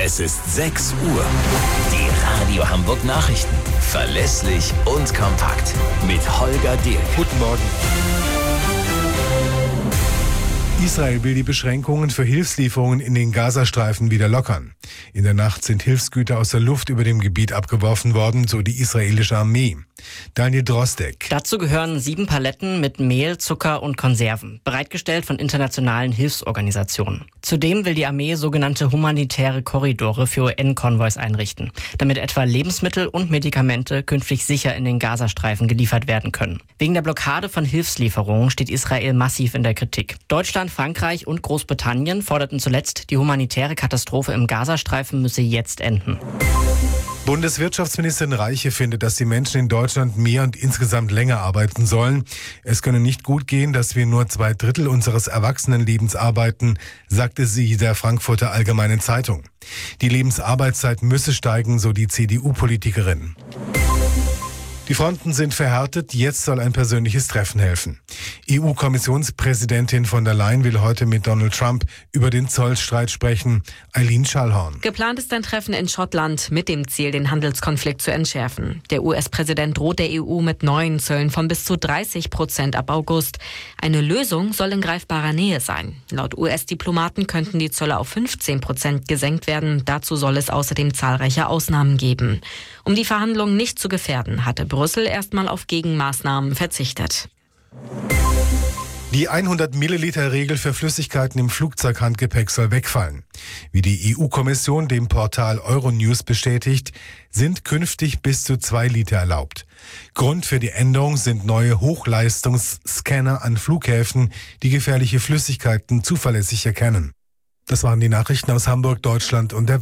Es ist 6 Uhr. Die Radio Hamburg Nachrichten. Verlässlich und kompakt. Mit Holger Dirk. Guten Morgen. Israel will die Beschränkungen für Hilfslieferungen in den Gazastreifen wieder lockern. In der Nacht sind Hilfsgüter aus der Luft über dem Gebiet abgeworfen worden, so die israelische Armee. Daniel Drostek. Dazu gehören 7 Paletten mit Mehl, Zucker und Konserven, bereitgestellt von internationalen Hilfsorganisationen. Zudem will die Armee sogenannte humanitäre Korridore für UN-Konvois einrichten, damit etwa Lebensmittel und Medikamente künftig sicher in den Gazastreifen geliefert werden können. Wegen der Blockade von Hilfslieferungen steht Israel massiv in der Kritik. Deutschland, Frankreich und Großbritannien forderten zuletzt, die humanitäre Katastrophe im Gazastreifen müsse jetzt enden. Bundeswirtschaftsministerin Reiche findet, dass die Menschen in Deutschland mehr und insgesamt länger arbeiten sollen. Es könne nicht gut gehen, dass wir nur 2/3 unseres Erwachsenenlebens arbeiten, sagte sie der Frankfurter Allgemeinen Zeitung. Die Lebensarbeitszeit müsse steigen, so die CDU-Politikerin. Die Fronten sind verhärtet, jetzt soll ein persönliches Treffen helfen. EU-Kommissionspräsidentin von der Leyen will heute mit Donald Trump über den Zollstreit sprechen. Eileen Schallhorn. Geplant ist ein Treffen in Schottland mit dem Ziel, den Handelskonflikt zu entschärfen. Der US-Präsident droht der EU mit neuen Zöllen von bis zu 30% ab August. Eine Lösung soll in greifbarer Nähe sein. Laut US-Diplomaten könnten die Zölle auf 15% gesenkt werden. Dazu soll es außerdem zahlreiche Ausnahmen geben. Um die Verhandlungen nicht zu gefährden, hatte Brüssel erstmal auf Gegenmaßnahmen verzichtet. Die 100-Milliliter-Regel für Flüssigkeiten im Flugzeughandgepäck soll wegfallen. Wie die EU-Kommission dem Portal Euronews bestätigt, sind künftig bis zu 2 Liter erlaubt. Grund für die Änderung sind neue Hochleistungsscanner an Flughäfen, die gefährliche Flüssigkeiten zuverlässig erkennen. Das waren die Nachrichten aus Hamburg, Deutschland und der